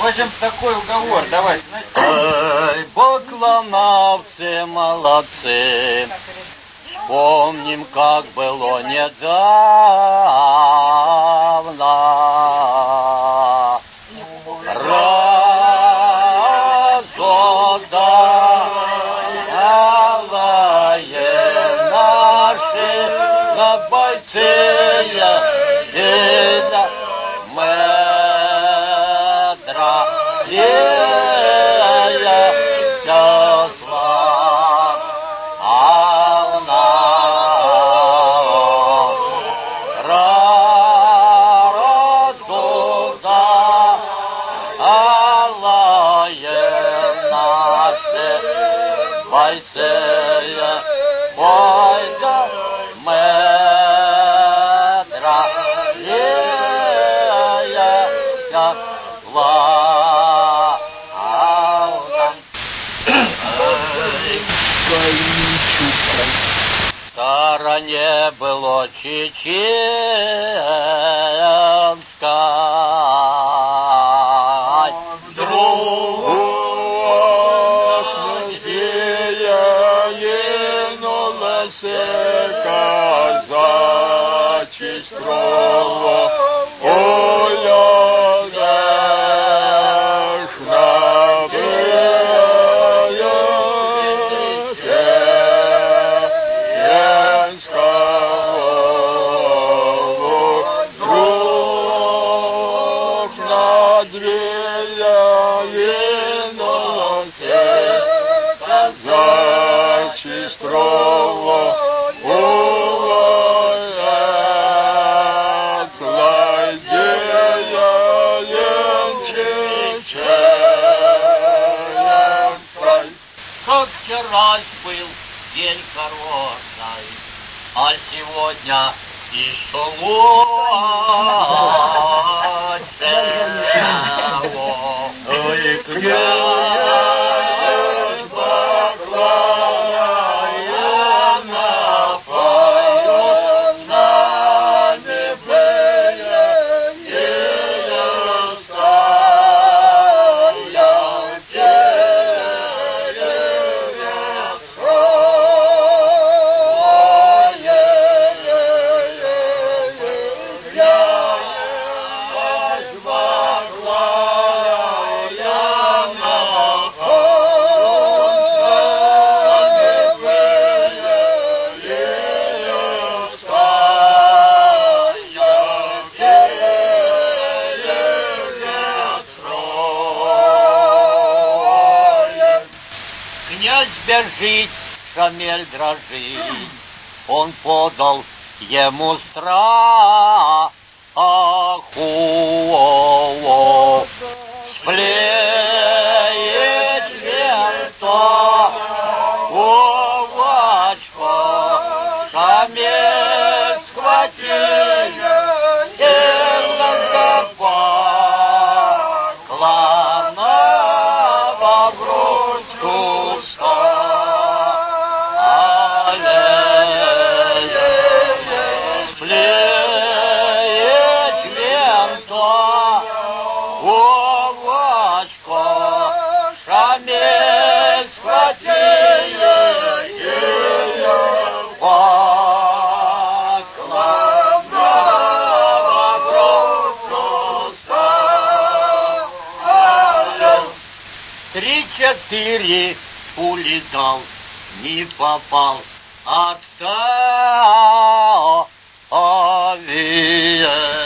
В общем, такой уговор, давайте, Ой, баклановцы молодцы, вспомним, как было недавно. Разодалые наши на бойцы В стороне было чеченской. Друг зеленулась казачий строго. Был день хороший, а сегодня и бежит, Шамиль дрожит, он подал ему страху. Сплеет лето, овачко, Шамиль схватил, сердце поклонного в грудь Три-четыре пули дал, не попал, отставил.